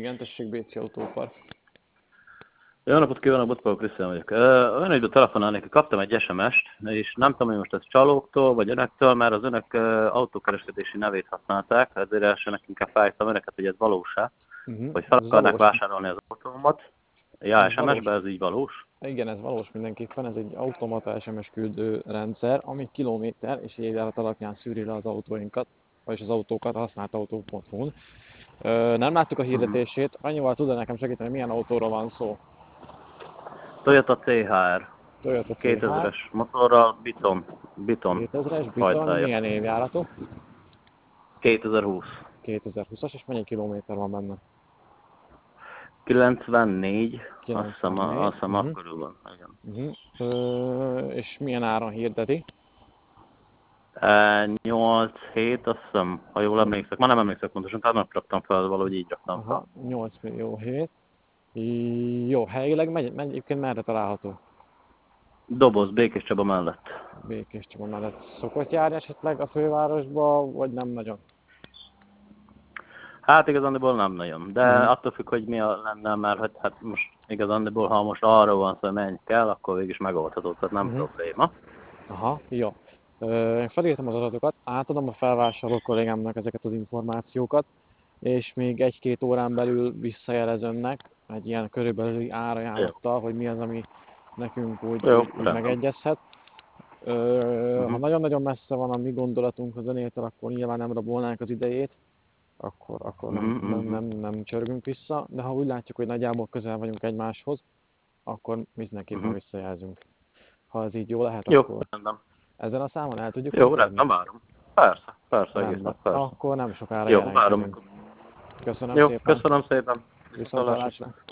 Igen, tessék, Bécsi Autópar. Jó napot kívánok, Botpaló Krisztián vagyok. Olyan időt telefonálnék, hogy kaptam egy SMS-t, és nem tudom, hogy most ez csalóktól, vagy önöktől, mert az önök autókereskedési nevét használták, ezért elsőnek inkább fájtam önöket, hogy ez valós-e, hogy fel Ez akarnák valós. vásárolni az autómat. Ja, SMS-ben ez így valós? Igen, ez valós mindenképpen, ez egy automata SMS küldő rendszer, ami kilométer és évjárat alapján szűri le az autóinkat, vagyis az autókat a használt autó.hu-n. Nem láttuk a hirdetését, annyival tud nekem segíteni, milyen autóról van szó? Toyota CHR. Toyota CHR. 2000-es motorral, Biton 2000-es Biton, hajtája. milyen évjáratú? 2020. 2020-as, és mennyi kilométer van benne? 94, azt hiszem 94. akkor van. Igen. És milyen áron hirdeti? 8-7, azt hiszem, ha jól emlékszek. Ma nem emlékszek pontosan, tehát nem raktam fel, valahogy így raktam fel. Aha, 8 millió hét. Jó, helyileg egyébként merre található? Doboz, Békés Csaba mellett. Békés Csaba mellett szokott járni esetleg a fővárosba, vagy nem nagyon? Hát igazándiból nem nagyon, de attól függ, hogy mi lenne, mert hát most igazándiból, ha most arról van szó, hogy menj kell, akkor végig is megoldható, tehát nem probléma. Aha, jó. Én felírtam az adatokat, átadom a felvásárló kollégámnak ezeket az információkat, és még 1-2 órán belül visszajelez önnek egy ilyen körülbelüli árajánlattal, hogy mi az, ami nekünk úgy megegyezhet. Ha nagyon-nagyon messze van a mi gondolatunk az önétől, akkor nyilván nem rabolnánk az idejét, akkor nem csörgünk vissza, de ha úgy látjuk, hogy nagyjából közel vagyunk egymáshoz, akkor mindenképpen visszajelzünk. Ha ez így jó lehet, akkor rendben. ezen a számon el tudjuk Jó, rendben, várom. Persze, egész nap, persze. Akkor nem sokára jó, várom. Köszönöm jó, szépen. köszönöm szépen. Viszontlátásra.